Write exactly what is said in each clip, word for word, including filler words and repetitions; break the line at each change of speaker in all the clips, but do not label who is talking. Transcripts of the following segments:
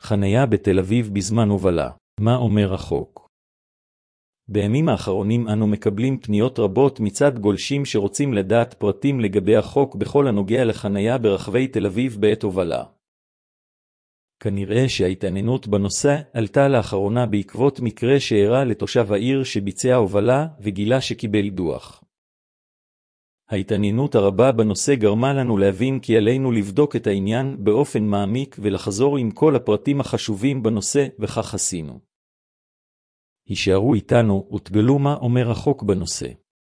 חניה בתל אביב בזמן הובלה. מה אומר החוק? בימים האחרונים אנו מקבלים פניות רבות מצד גולשים שרוצים לדעת פרטים לגבי החוק בכל הנוגע לחניה ברחבי תל אביב בעת הובלה. כנראה שההתעניינות בנושא עלתה לאחרונה בעקבות מקרה שאירע לתושב העיר שביצע הובלה וגילה שקיבל דוח. ההתעניינות הרבה בנושא גרמה לנו להבין כי עלינו לבדוק את העניין באופן מעמיק ולחזור עם כל הפרטים החשובים בנושא, וכך עשינו. הישארו איתנו ותגלו מה אומר החוק בנושא.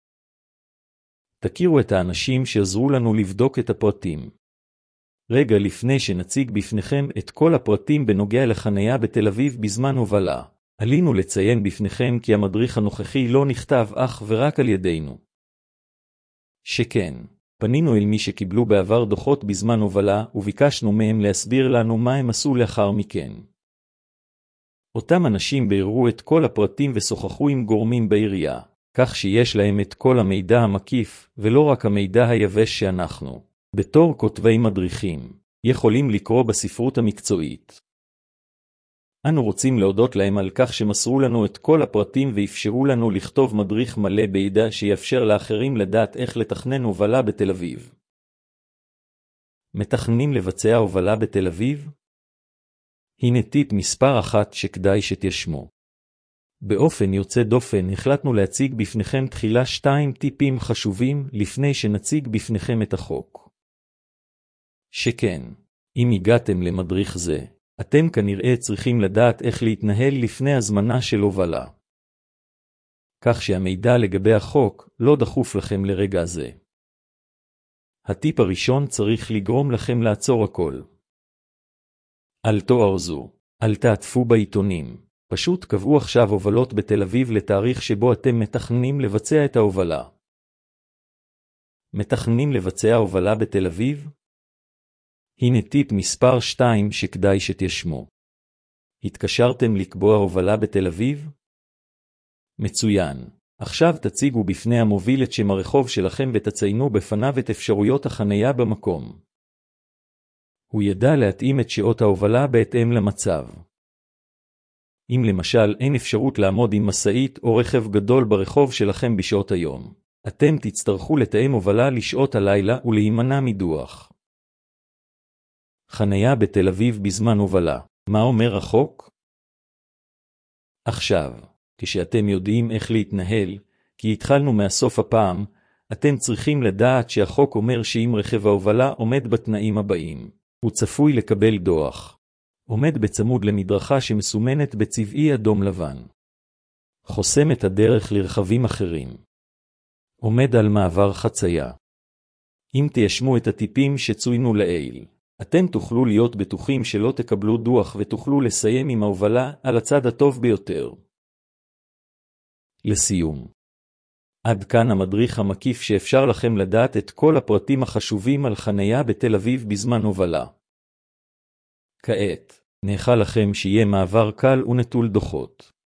תכירו את האנשים שעזרו לנו לבדוק את הפרטים. רגע לפני שנציג בפניכם את כל הפרטים בנוגע לחניה בתל אביב בזמן הובלה, עלינו לציין בפניכם כי המדריך הנוכחי לא נכתב אך ורק על ידינו. שכן, פנינו אל מי שקיבלו בעבר דוחות בזמן הובלה וביקשנו מהם להסביר לנו מה הם עשו לאחר מכן. אותם אנשים ביררו את כל הפרטים ושוחחו עם גורמים בעירייה, כך שיש להם את כל המידע המקיף ולא רק המידע היבש שאנחנו, בתור כותבי מדריכים, יכולים לקרוא בספרות המקצועית. אנו רוצים להודות להם על כך שמסרו לנו את כל הפרטים ואפשרו לנו לכתוב מדריך מלא בידע שיאפשר לאחרים לדעת איך לתכנן הובלה בתל אביב. מתכננים לבצע הובלה בתל אביב? הנה טיפ מספר אחת שכדאי שתשמו. באופן יוצא דופן החלטנו להציג בפניכם תחילה שתיים טיפים חשובים לפני שנציג בפניכם את החוק. שכן, אם הגעתם למדריך זה, אתם כנראה צריכים לדעת איך להתנהל לפני הזמנה של הובלה. כך שהמידע לגבי החוק לא דחוף לכם לרגע זה. הטיפ הראשון צריך לגרום לכם לעצור הכל. אל תוארזו, אל תעטפו בעיתונים. פשוט קבעו עכשיו הובלות בתל אביב לתאריך שבו אתם מתכננים לבצע את ההובלה. מתכננים לבצע הובלה בתל אביב? הנה טיפ מספר שתיים שכדאי שתשמו. התקשרתם לקבוע הובלה בתל אביב? מצוין. עכשיו תציגו בפני המוביל את שם הרחוב שלכם ותציינו בפניו את אפשרויות החנייה במקום. הוא ידע להתאים את שעות ההובלה בהתאם למצב. אם למשל אין אפשרות לעמוד עם מסעית או רכב גדול ברחוב שלכם בשעות היום, אתם תצטרכו לתאם הובלה לשעות הלילה ולהימנע מדוח. חניה בתל אביב בזמן הובלה. מה אומר החוק? עכשיו, כשאתם יודעים איך להתנהל, כי התחלנו מהסוף הפעם, אתם צריכים לדעת שהחוק אומר שאם רכב ההובלה עומד בתנאים הבאים, הוא צפוי לקבל דוח. עומד בצמוד למדרכה שמסומנת בצבעי אדום לבן. חוסם את הדרך לרכבים אחרים. עומד על מעבר חצייה. אם תיישמו את הטיפים שצוינו לעיל, אתם תוכלו להיות בטוחים שלא תקבלו דוח ותוכלו לסיים עם ההובלה על הצד הטוב ביותר. לסיום. עד כאן המדריך המקיף שאפשר לכם לדעת את כל הפרטים החשובים על חניה בתל אביב בזמן הובלה. כעת, נאחל לכם שיהיה מעבר קל ונטול דוחות.